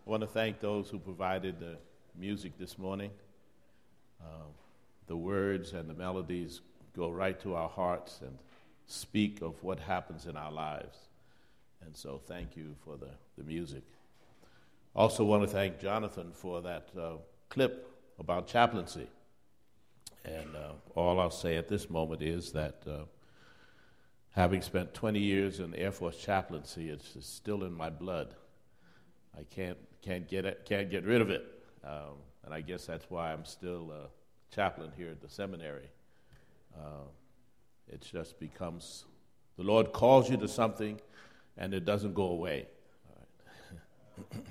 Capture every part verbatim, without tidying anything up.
want to thank those who provided the music this morning. Uh, the words and the melodies go right to our hearts and speak of what happens in our lives. And so thank you for the, the music. Also want to thank Jonathan for that uh, clip about chaplaincy. And uh, all I'll say at this moment is that uh, having spent twenty years in Air Force chaplaincy, it's just still in my blood. I can't can't get it, can't get rid of it, um, and I guess that's why I'm still a chaplain here at the seminary. Uh, it just becomes the Lord calls you to something, and it doesn't go away. All right.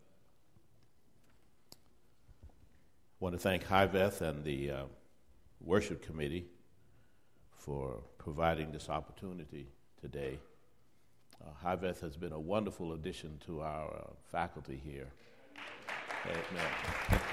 I want to thank Hyveth and the uh, worship committee for providing this opportunity today. Uh, Hyveth has been a wonderful addition to our uh, faculty here. Amen.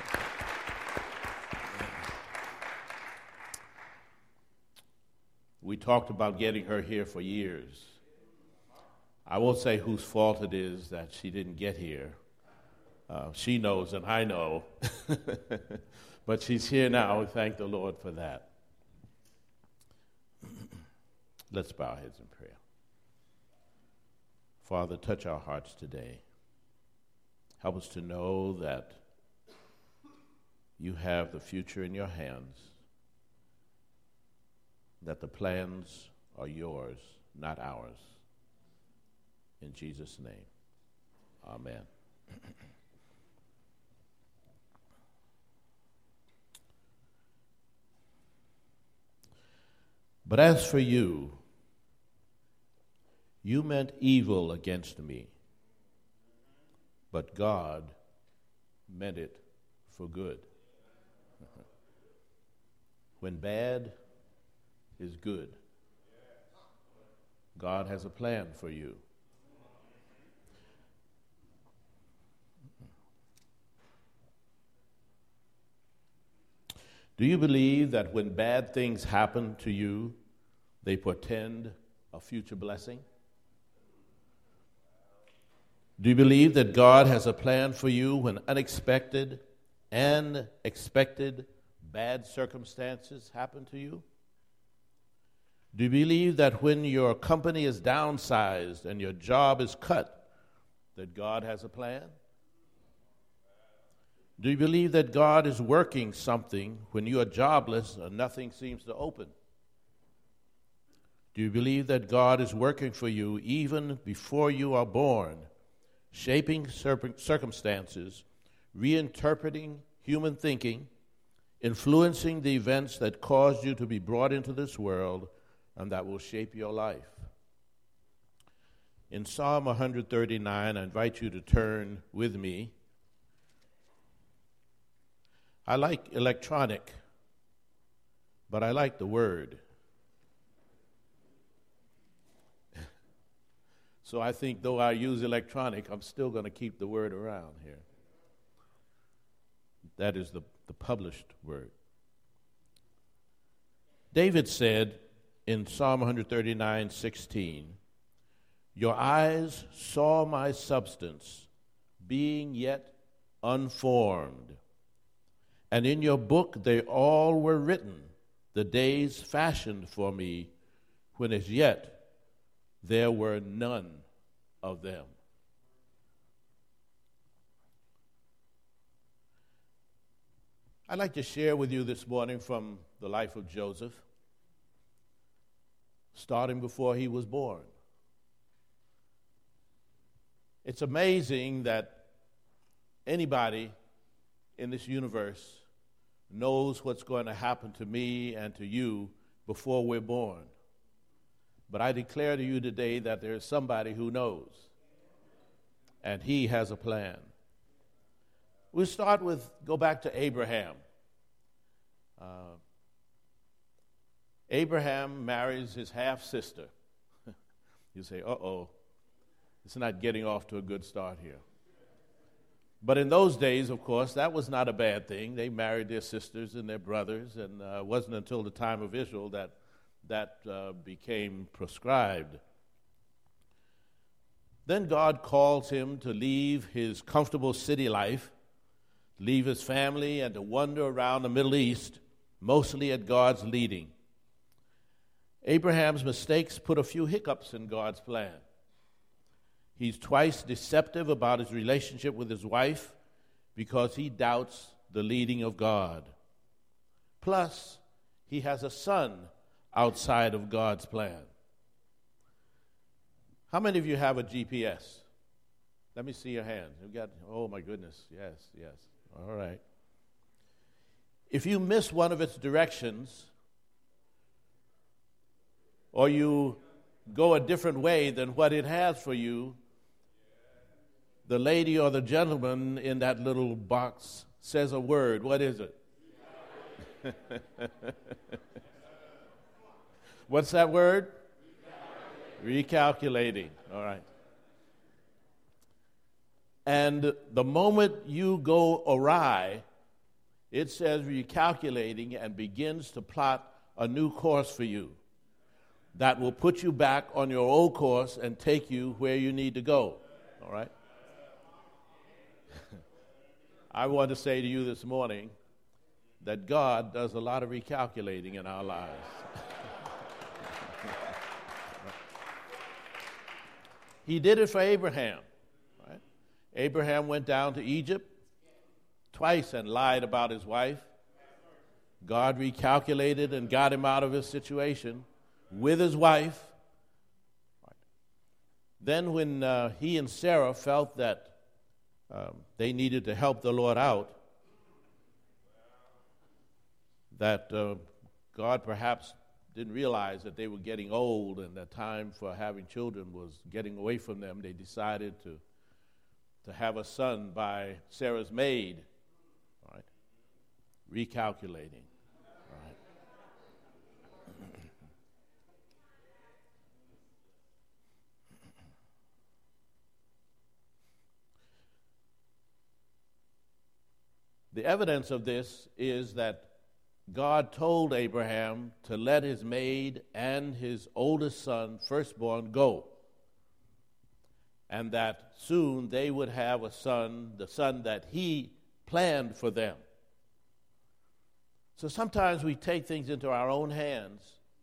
We talked about getting her here for years. I won't say whose fault it is that she didn't get here. Uh, she knows and I know. But she's here now. We thank the Lord for that. Let's bow our heads in prayer. Father, touch our hearts today. Help us to know that you have the future in your hands, that the plans are yours, not ours. In Jesus' name, amen. But as for you, you meant evil against me, but God meant it for good. When bad is good, God has a plan for you. Do you believe that when bad things happen to you, they portend a future blessing? Do you believe that God has a plan for you when unexpected and expected bad circumstances happen to you? Do you believe that when your company is downsized and your job is cut, that God has a plan? Do you believe that God is working something when you are jobless and nothing seems to open? Do you believe that God is working for you even before you are born, shaping circumstances, reinterpreting human thinking, influencing the events that caused you to be brought into this world and that will shape your life? In Psalm one thirty-nine, I invite you to turn with me. I like electronic, but I like the word. So I think though I use electronic, I'm still going to keep the word around here. That is the, the published word. David said in Psalm one thirty-nine sixteen, "Your eyes saw my substance, being yet unformed. And in your book they all were written, the days fashioned for me, when as yet there were none of them." I'd like to share with you this morning from the life of Joseph, starting before he was born. It's amazing that anybody in this universe knows what's going to happen to me and to you before we're born. But I declare to you today that there is somebody who knows, and he has a plan. We'll start with, go back to Abraham. Uh, Abraham marries his half-sister. You say, uh-oh, it's not getting off to a good start here. But in those days, of course, that was not a bad thing. They married their sisters and their brothers, and uh, it wasn't until the time of Israel that that uh, became prescribed. Then God calls him to leave his comfortable city life, leave his family, and to wander around the Middle East, mostly at God's leading. Abraham's mistakes put a few hiccups in God's plan. He's twice deceptive about his relationship with his wife because he doubts the leading of God. Plus, he has a son outside of God's plan. How many of you have a G P S? Let me see your hand. You got, oh my goodness, yes, yes. All right. If you miss one of its directions, or you go a different way than what it has for you, the lady or the gentleman in that little box says a word. What is it? What's that word? Recalculating. Recalculating. All right. And the moment you go awry, it says recalculating and begins to plot a new course for you that will put you back on your old course and take you where you need to go. All right? I want to say to you this morning that God does a lot of recalculating in our lives. He did it for Abraham. Right? Abraham went down to Egypt twice and lied about his wife. God recalculated and got him out of his situation with his wife. Then when uh, he and Sarah felt that um, they needed to help the Lord out, that uh, God perhaps didn't realize that they were getting old and the time for having children was getting away from them, they decided to, to have a son by Sarah's maid. All right? Recalculating. All right? The evidence of this is that God told Abraham to let his maid and his oldest son, firstborn, go, and that soon they would have a son, the son that he planned for them. So sometimes we take things into our own hands,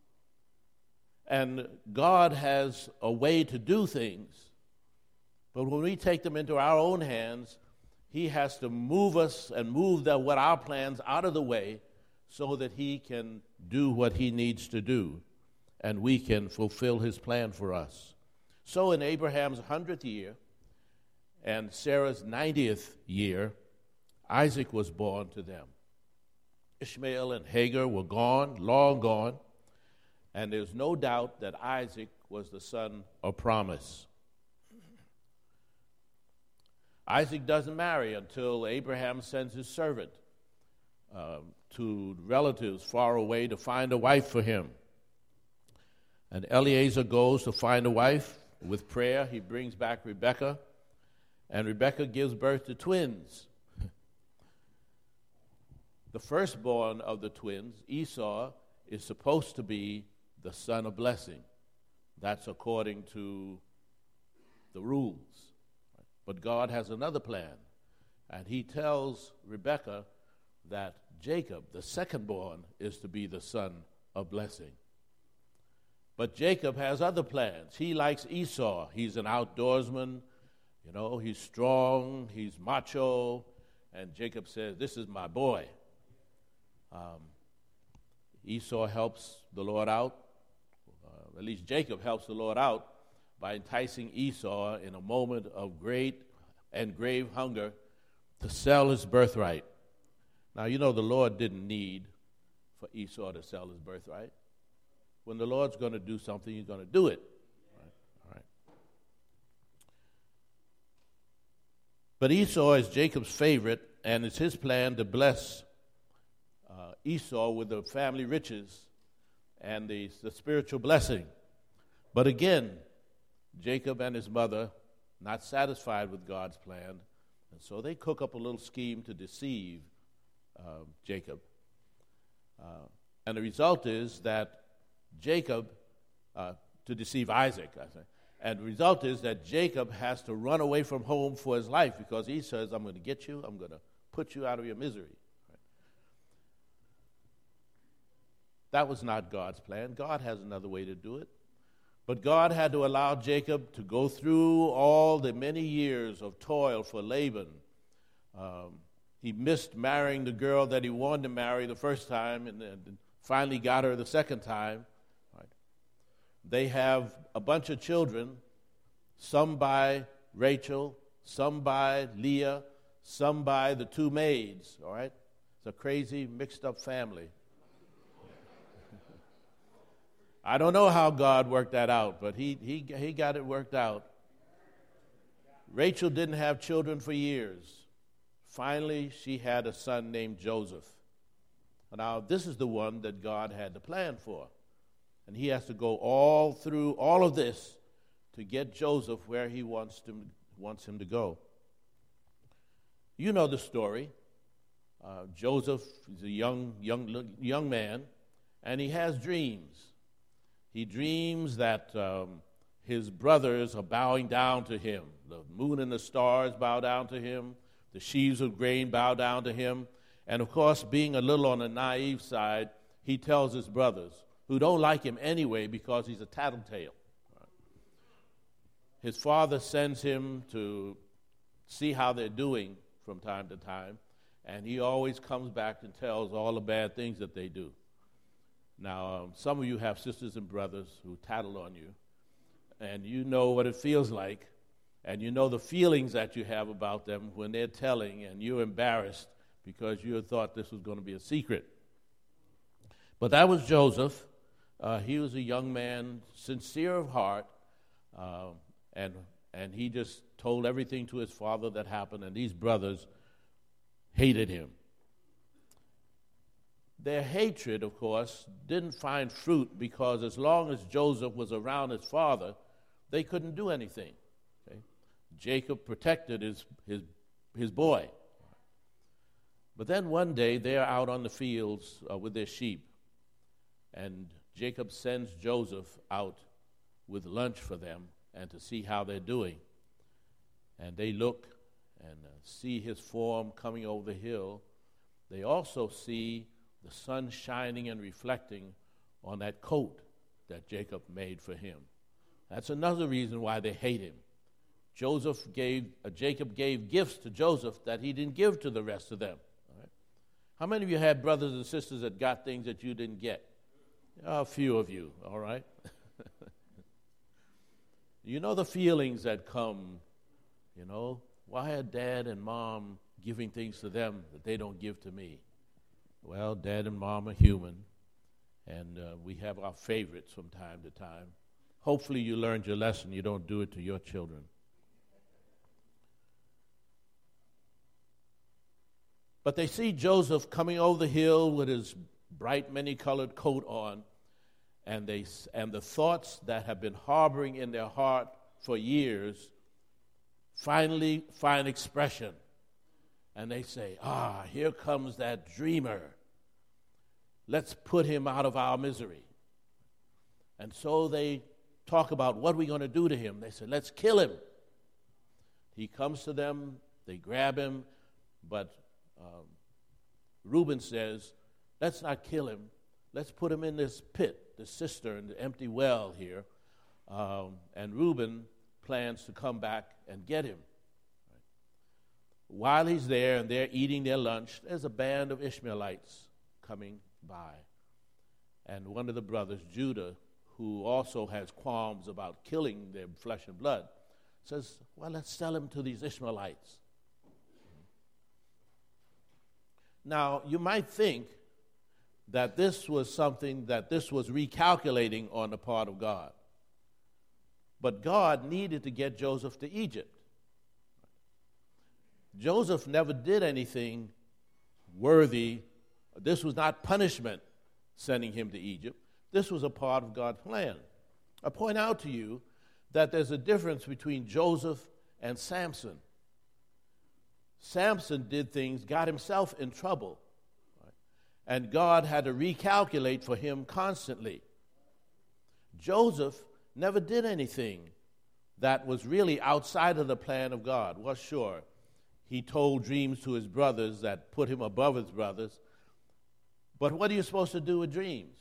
and God has a way to do things, but when we take them into our own hands, he has to move us and move the, what our plans out of the way so that he can do what he needs to do, and we can fulfill his plan for us. So in Abraham's hundredth year and Sarah's ninetieth year, Isaac was born to them. Ishmael and Hagar were gone, long gone, and there's no doubt that Isaac was the son of promise. Isaac doesn't marry until Abraham sends his servant uh, to relatives far away to find a wife for him. And Eliezer goes to find a wife. With prayer, he brings back Rebekah, and Rebekah gives birth to twins. The firstborn of the twins, Esau, is supposed to be the son of blessing. That's according to the rules. But God has another plan, and he tells Rebekah that Jacob, the secondborn, is to be the son of blessing. But Jacob has other plans. He likes Esau. He's an outdoorsman. You know, he's strong, he's macho, and Jacob says, this is my boy. Um, Esau helps the Lord out. Uh, at least Jacob helps the Lord out by enticing Esau in a moment of great and grave hunger to sell his birthright. Now, you know the Lord didn't need for Esau to sell his birthright. When the Lord's going to do something, he's going to do it. All right. All right. But Esau is Jacob's favorite, and it's his plan to bless uh, Esau with the family riches and the, the spiritual blessing. But again, Jacob and his mother, not satisfied with God's plan, and so they cook up a little scheme to deceive uh, Jacob. Uh, and the result is that Jacob, uh, to deceive Isaac, I say, And the result is that Jacob has to run away from home for his life because he says, I'm going to get you, I'm going to put you out of your misery. Right? That was not God's plan. God has another way to do it. But God had to allow Jacob to go through all the many years of toil for Laban. Um, he missed marrying the girl that he wanted to marry the first time and then finally got her the second time. Right? They have a bunch of children, some by Rachel, some by Leah, some by the two maids. All right? It's a crazy, mixed-up family. I don't know how God worked that out, but he, he, he got it worked out. Rachel didn't have children for years. Finally, she had a son named Joseph. Now, this is the one that God had the plan for. And he has to go all through all of this to get Joseph where he wants, to, wants him to go. You know the story. Uh, Joseph is a young, young, young man, and he has dreams. He dreams that um, his brothers are bowing down to him. The moon and the stars bow down to him. The sheaves of grain bow down to him. And, of course, being a little on the naive side, he tells his brothers, who don't like him anyway because he's a tattletale. His father sends him to see how they're doing from time to time, and he always comes back and tells all the bad things that they do. Now, um, some of you have sisters and brothers who tattle on you, and you know what it feels like, and you know the feelings that you have about them when they're telling, and you're embarrassed because you had thought this was going to be a secret. But that was Joseph. Uh, he was a young man, sincere of heart, uh, and and he just told everything to his father that happened, and these brothers hated him. Their hatred, of course, didn't find fruit because as long as Joseph was around his father, they couldn't do anything. Okay? Jacob protected his, his, his boy. But then one day, they're out on the fields uh, with their sheep, and Jacob sends Joseph out with lunch for them and to see how they're doing. And they look and uh, see his form coming over the hill. They also see the sun shining and reflecting on that coat that Jacob made for him. That's another reason why they hate him. Joseph gave, uh, Jacob gave gifts to Joseph that he didn't give to the rest of them. All right? How many of you had brothers and sisters that got things that you didn't get? A few of you, all right? You know the feelings that come, you know, why are dad and mom giving things to them that they don't give to me? Well, dad and mom are human, and uh, we have our favorites from time to time. Hopefully you learned your lesson. You don't do it to your children. But they see Joseph coming over the hill with his bright, many-colored coat on, and they and the thoughts that have been harboring in their heart for years finally find expression. And they say, ah, here comes that dreamer. Let's put him out of our misery. And so they talk about what we're going to do to him. They say, let's kill him. He comes to them, they grab him, but um, Reuben says, let's not kill him. Let's put him in this pit, this cistern, the empty well here. Um, and Reuben plans to come back and get him. Right? While he's there and they're eating their lunch, there's a band of Ishmaelites coming by. And one of the brothers, Judah, who also has qualms about killing their flesh and blood, says, well, let's sell him to these Ishmaelites. Now, you might think that this was something, that this was recalculating on the part of God. But God needed to get Joseph to Egypt. Joseph never did anything worthy. This was not punishment sending him to Egypt. This was a part of God's plan. I point out to you that there's a difference between Joseph and Samson. Samson did things, got himself in trouble, right? And God had to recalculate for him constantly. Joseph never did anything that was really outside of the plan of God. Well, sure, he told dreams to his brothers that put him above his brothers. But what are you supposed to do with dreams?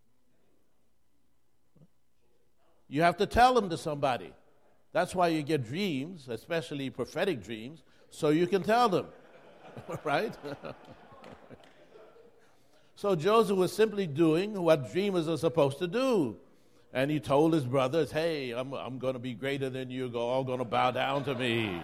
You have to tell them to somebody. That's why you get dreams, especially prophetic dreams, so you can tell them, right? So Joseph was simply doing what dreamers are supposed to do. And he told his brothers, hey, I'm, I'm going to be greater than you. You're all going to bow down to me.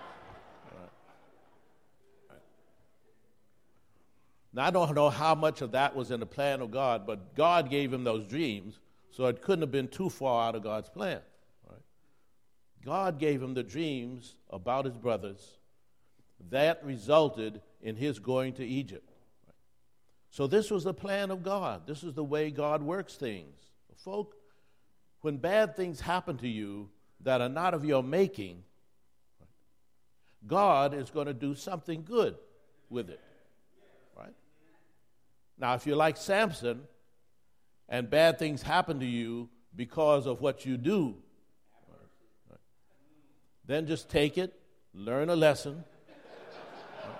Now, I don't know how much of that was in the plan of God, but God gave him those dreams, so it couldn't have been too far out of God's plan. Right? God gave him the dreams about his brothers. That resulted in his going to Egypt. Right? So this was the plan of God. This is the way God works things. Folk, when bad things happen to you that are not of your making, God is going to do something good with it. Right? Now, if you're like Samson and bad things happen to you because of what you do, right, then just take it, learn a lesson, right,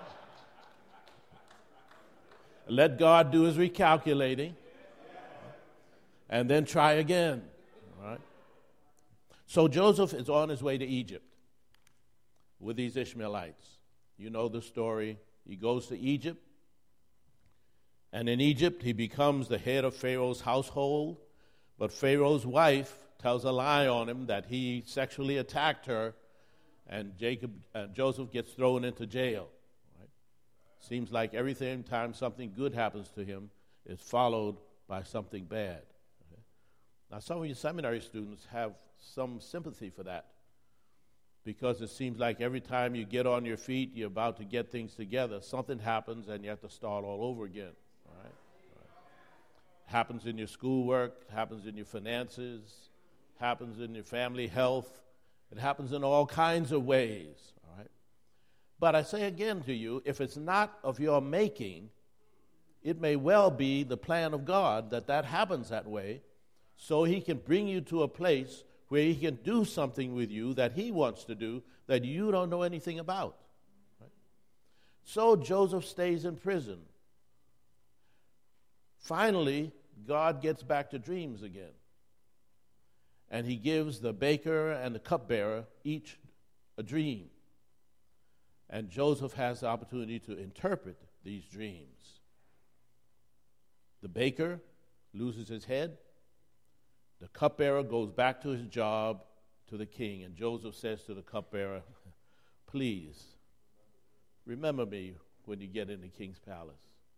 let God do his recalculating, and then try again. Right? So Joseph is on his way to Egypt with these Ishmaelites. You know the story. He goes to Egypt. And in Egypt, he becomes the head of Pharaoh's household. But Pharaoh's wife tells a lie on him that he sexually attacked her, and Jacob, uh, Joseph gets thrown into jail. Right? Seems like every time something good happens to him is followed by something bad. Okay? Now, some of you seminary students have some sympathy for that, because it seems like every time you get on your feet, you're about to get things together, something happens and you have to start all over again. Happens in your schoolwork, happens in your finances, happens in your family health. It happens in all kinds of ways, all right? But I say again to you, if it's not of your making, it may well be the plan of God that that happens that way, so he can bring you to a place where he can do something with you that he wants to do that you don't know anything about. Right? So Joseph stays in prison. Finally, God gets back to dreams again. And he gives the baker and the cupbearer each a dream. And Joseph has the opportunity to interpret these dreams. The baker loses his head. The cupbearer goes back to his job to the king. And Joseph says to the cupbearer, please, remember me when you get in the king's palace.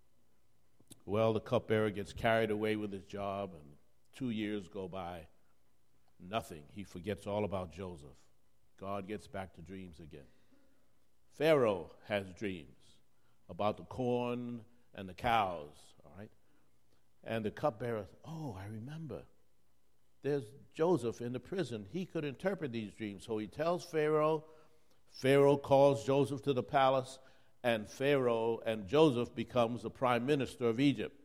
Well, the cupbearer gets carried away with his job, and two years go by. Nothing. He forgets all about Joseph. God gets back to dreams again. Pharaoh has dreams about the corn and the cows, all right? And the cupbearer, oh, I remember. There's Joseph in the prison. He could interpret these dreams. So he tells Pharaoh. Pharaoh calls Joseph to the palace. And Pharaoh and Joseph becomes the prime minister of Egypt.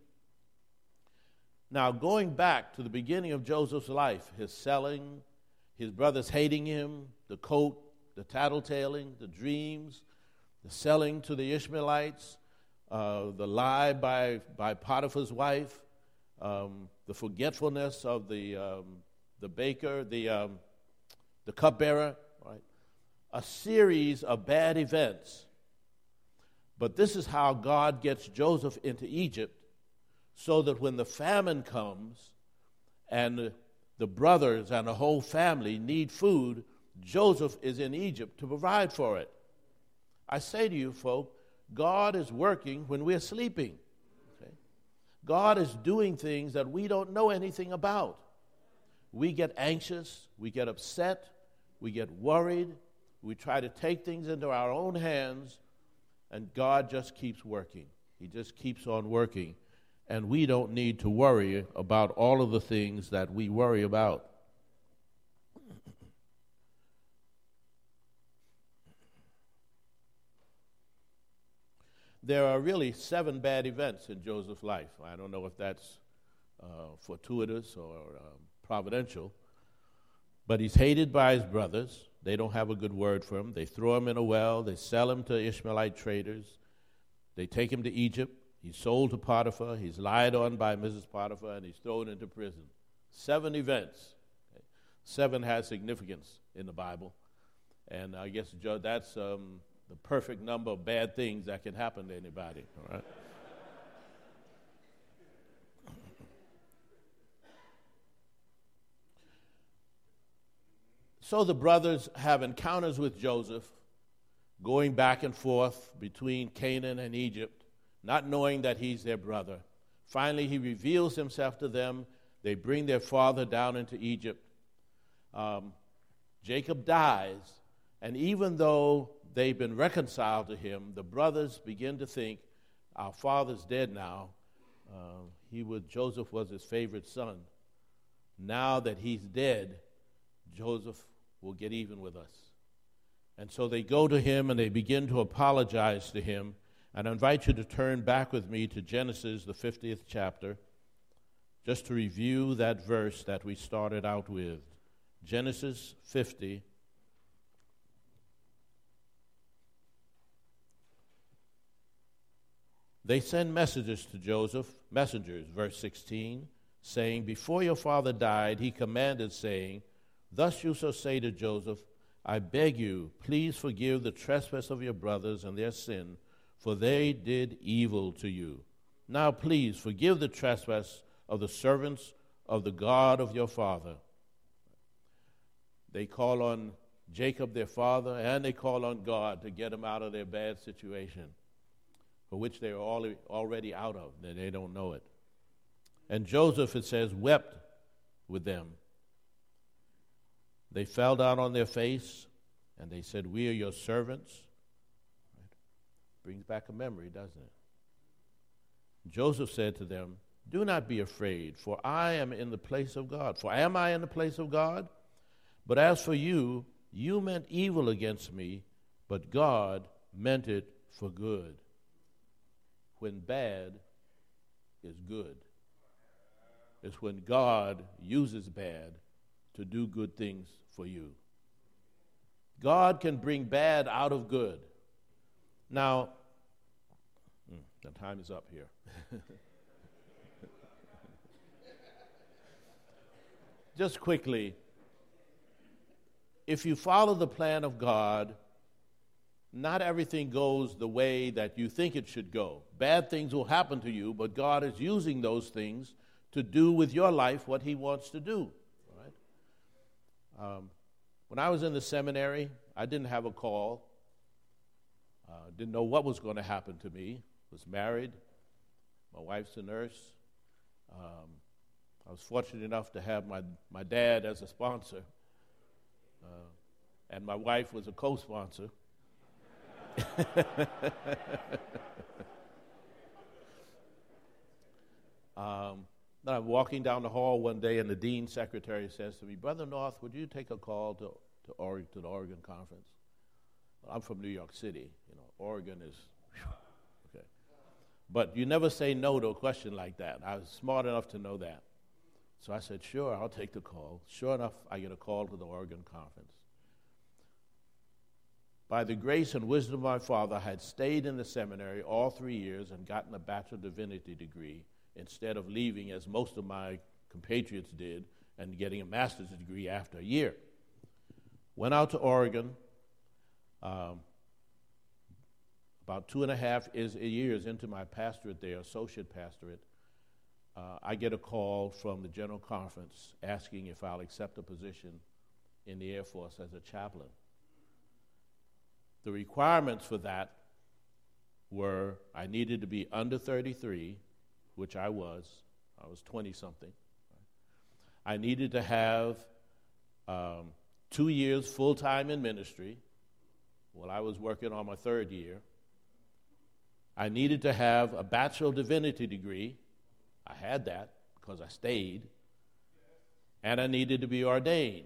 Now, going back to the beginning of Joseph's life, his selling, his brothers hating him, the coat, the tattletaling, the dreams, the selling to the Ishmaelites, uh, the lie by, by Potiphar's wife, um, the forgetfulness of the, um, the baker, the, um, the cupbearer, right? A series of bad events. But this is how God gets Joseph into Egypt, so that when the famine comes and the brothers and the whole family need food, Joseph is in Egypt to provide for it. I say to you, folk, God is working when we're sleeping. Okay? God is doing things that we don't know anything about. We get anxious, we get upset, we get worried, we try to take things into our own hands. And God just keeps working. He just keeps on working. And we don't need to worry about all of the things that we worry about. There are really seven bad events in Joseph's life. I don't know if that's uh, fortuitous or um, providential. But he's hated by his brothers. They don't have a good word for him. They throw him in a well. They sell him to Ishmaelite traders. They take him to Egypt. He's sold to Potiphar. He's lied on by Missus Potiphar, and he's thrown into prison. Seven events. Seven has significance in the Bible. And I guess Joe, that's um, the perfect number of bad things that can happen to anybody. All right? So the brothers have encounters with Joseph, going back and forth between Canaan and Egypt, not knowing that he's their brother. Finally, he reveals himself to them. They bring their father down into Egypt. Um, Jacob dies, and even though they've been reconciled to him, the brothers begin to think, our father's dead now. Uh, he was, Joseph was his favorite son. Now that he's dead, Joseph will get even with us. And so they go to him and they begin to apologize to him. And I invite you to turn back with me to Genesis, the fiftieth chapter, just to review that verse that we started out with. Genesis fifty. They send messages to Joseph, messengers, verse sixteen, saying, before your father died, he commanded, saying, thus you shall say to Joseph, I beg you, please forgive the trespass of your brothers and their sin, for they did evil to you. Now please forgive the trespass of the servants of the God of your father. They call on Jacob, their father, and they call on God to get them out of their bad situation, for which they are already out of, and they don't know it. And Joseph, it says, wept with them. They fell down on their face, and they said, we are your servants. Right? Brings back a memory, doesn't it? Joseph said to them, do not be afraid, for I am in the place of God. For am I in the place of God? But as for you, you meant evil against me, but God meant it for good. When bad is good. It's when God uses bad to do good things for you. God can bring bad out of good. Now, the time is up here. Just quickly, if you follow the plan of God, not everything goes the way that you think it should go. Bad things will happen to you, but God is using those things to do with your life what he wants to do. Right? Um, when I was in the seminary, I didn't have a call. Uh, didn't know what was going to happen to me. Was married. My wife's a nurse. Um, I was fortunate enough to have my, my dad as a sponsor. Uh, and my wife was a co-sponsor. um, then I'm walking down the hall one day, and the dean's secretary says to me, Brother North, would you take a call to to, Oregon, to the Oregon Conference? Well, I'm from New York City. You know, Oregon is whew, okay. But you never say no to a question like that. I was smart enough to know that. So I said, sure, I'll take the call. Sure enough, I get a call to the Oregon Conference. By the grace and wisdom of my father, I had stayed in the seminary all three years and gotten a Bachelor of Divinity degree instead of leaving, as most of my compatriots did, and getting a master's degree after a year. Went out to Oregon. Um, about two and a half is, years into my pastorate there, associate pastorate, uh, I get a call from the General Conference asking if I'll accept a position in the Air Force as a chaplain. The requirements for that were I needed to be under thirty-three, which I was. I was twenty-something. I needed to have um, two years full-time in ministry. Well, I was working on my third year. I needed to have a Bachelor of Divinity degree. I had that because I stayed. And I needed to be ordained.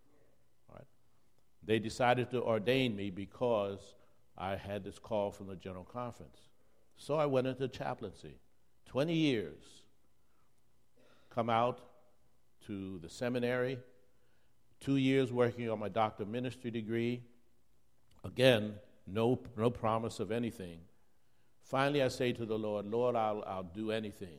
They decided to ordain me because I had this call from the General Conference. So I went into chaplaincy. twenty years. Come out to the seminary. two years working on my doctor of ministry degree. Again, no, no promise of anything. Finally, I say to the Lord, Lord, I'll, I'll do anything.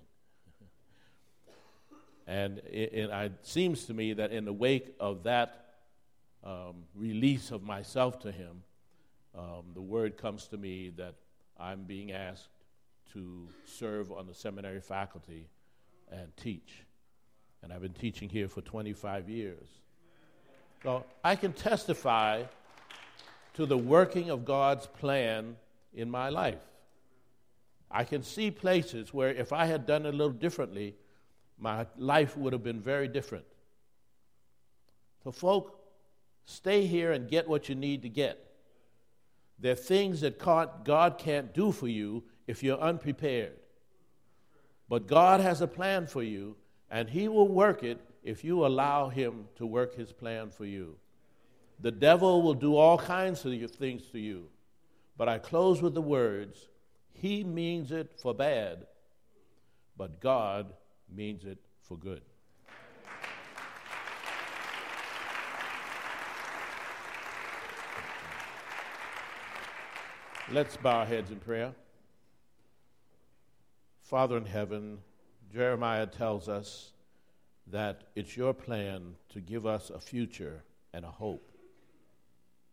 And it, it, it seems to me that in the wake of that um, release of myself to him, um, the word comes to me that I'm being asked to serve on the seminary faculty and teach. And I've been teaching here for twenty-five years. So I can testify to the working of God's plan in my life. I can see places where if I had done it a little differently, my life would have been very different. So folk, stay here and get what you need to get. There are things that God can't do for you if you're unprepared. But God has a plan for you, and he will work it if you allow him to work his plan for you. The devil will do all kinds of things to you. But I close with the words, he means it for bad, but God means it for good. Let's bow our heads in prayer. Father in heaven, Jeremiah tells us that it's your plan to give us a future and a hope.